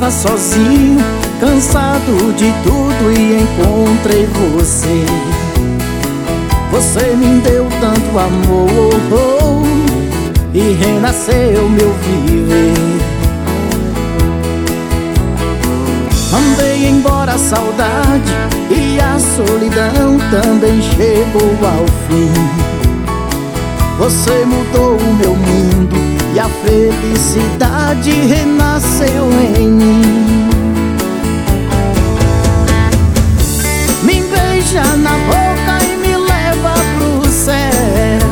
Estava sozinho, cansado de tudo e encontrei você. Você me deu tanto amor e renasceu meu viver. Mandei embora a saudade e a solidão também chegou ao fim. Você mudou o meu mundo e a felicidade renasceu em mim. Me beija na boca e me leva pro céu.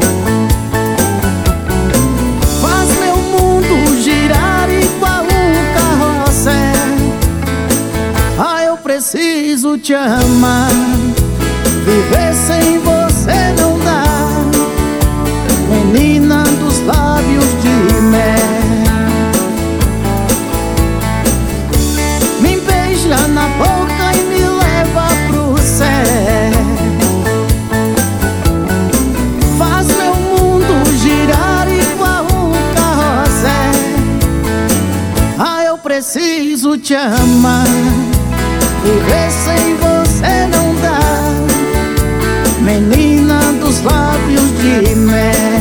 Faz meu mundo girar igual um carrossel. Ah, eu preciso te amar. Viver sem você não dá. Menina dos lábios de mel, me beija na boca e me leva pro céu. Faz meu mundo girar igual um carrossel. Ah, eu preciso te amar. Viver sem você não dá. Menina dos lábios de mel.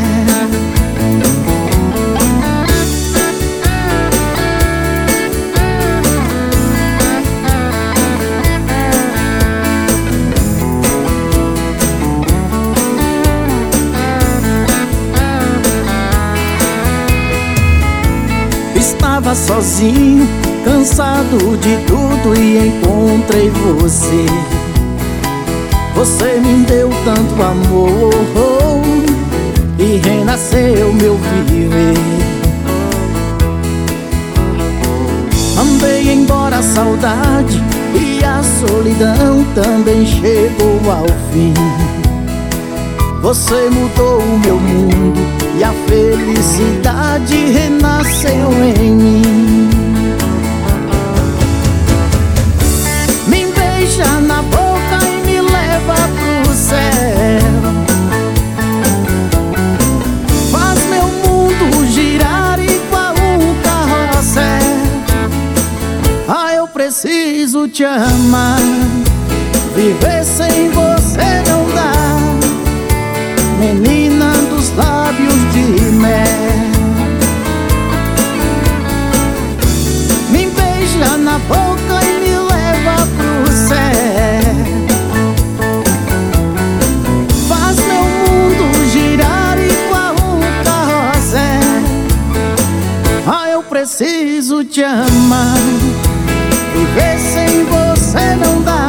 Estava sozinho, cansado de tudo e encontrei você. Você me deu tanto amor e renasceu meu viver. Mandei embora a saudade e a solidão também chegou ao fim. Você mudou o meu mundo e a felicidade renasceu em mim. Me beija na boca e me leva pro céu. Faz meu mundo girar igual um carrossel. Ah, eu preciso te amar. Viver sem você não dá. Menina dos lábios de mel, me beija na boca e me leva pro céu. Faz meu mundo girar igual um carrossel. Ah, eu preciso te amar. Viver sem você não dá.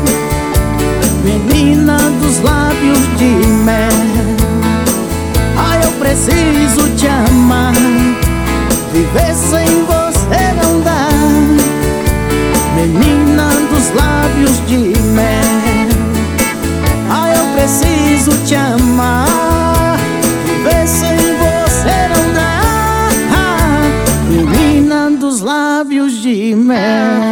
Menina dos lábios de mel, ah, eu preciso te amar. Viver sem você não dá. Menina dos lábios de mel, ah, eu preciso te amar. Viver sem você não dá. Menina dos lábios de mel.